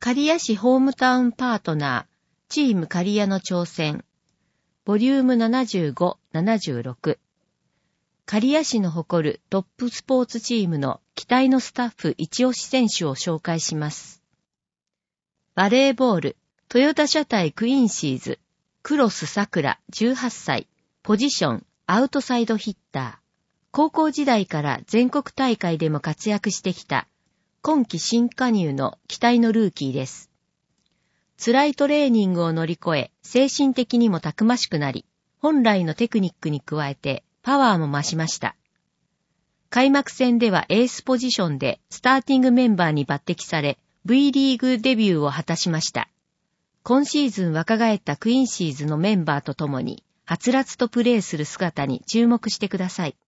刈谷市ホームタウンパートナー、チーム刈谷の挑戦、ボリューム75、76。刈谷市の誇るトップスポーツチームの期待のスタッフ一押し選手を紹介します。バレーボール、トヨタ車体クイーンシーズ、クロスさくら18歳、ポジション、アウトサイドヒッター。高校時代から全国大会でも活躍してきた、今季新加入の期待のルーキーです。辛いトレーニングを乗り越え、精神的にもたくましくなり、本来のテクニックに加えてパワーも増しました。開幕戦ではエースポジションでスターティングメンバーに抜擢され、V リーグデビューを果たしました。今シーズン若返ったクイーンシーズのメンバーと共に、はつらつとプレーする姿に注目してください。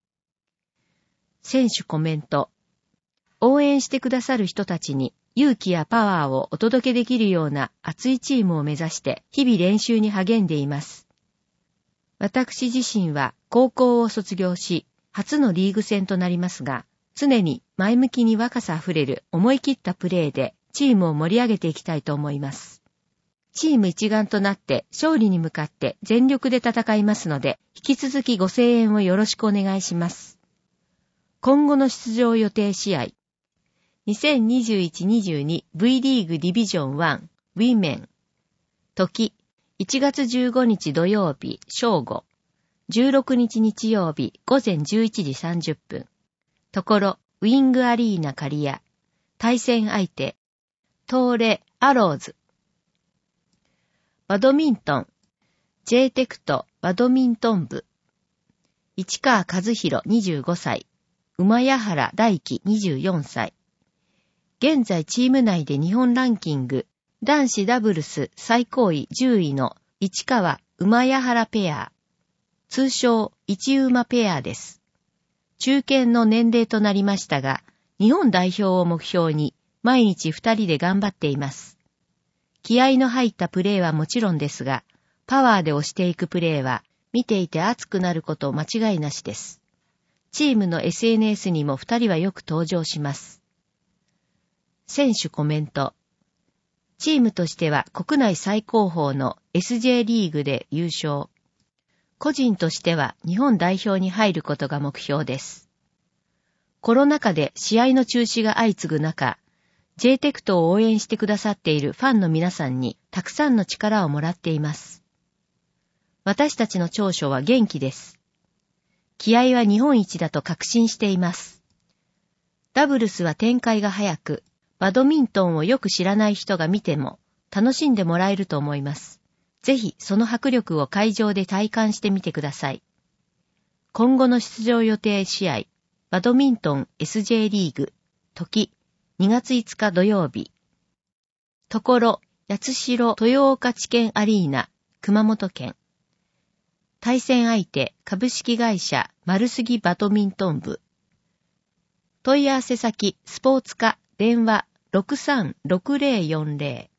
選手コメント。応援してくださる人たちに勇気やパワーをお届けできるような熱いチームを目指して日々練習に励んでいます。私自身は高校を卒業し、初のリーグ戦となりますが、常に前向きに若さあふれる思い切ったプレーでチームを盛り上げていきたいと思います。チーム一丸となって勝利に向かって全力で戦いますので、引き続きご声援をよろしくお願いします。今後の出場予定試合。2021-22 V リーグディビジョン1ウィメン。時、1月15日土曜日正午。16日日曜日午前11時30分。ところ、ウィングアリーナ刈谷。対戦相手、東レアローズ。バドミントン、J テクトバドミントン部。市川和弘25歳。馬谷原大輝24歳。現在チーム内で日本ランキング男子ダブルス最高位10位の市川馬谷原ペア。通称一馬ペアです。中堅の年齢となりましたが、日本代表を目標に毎日2人で頑張っています。気合の入ったプレーはもちろんですが、パワーで押していくプレーは見ていて熱くなること間違いなしです。チームの SNS にも2人はよく登場します。選手コメント。チームとしては国内最高峰の SJ リーグで優勝。個人としては日本代表に入ることが目標です。コロナ禍で試合の中止が相次ぐ中、J テクトを応援してくださっているファンの皆さんにたくさんの力をもらっています。私たちの長所は元気です。気合は日本一だと確信しています。ダブルスは展開が早く、バドミントンをよく知らない人が見ても楽しんでもらえると思います。ぜひその迫力を会場で体感してみてください。今後の出場予定試合、バドミントン SJ リーグ、時、2月5日土曜日。ところ、八代豊岡地検アリーナ、熊本県。対戦相手、株式会社丸杉バドミントン部。問い合わせ先、スポーツ課、電話 636040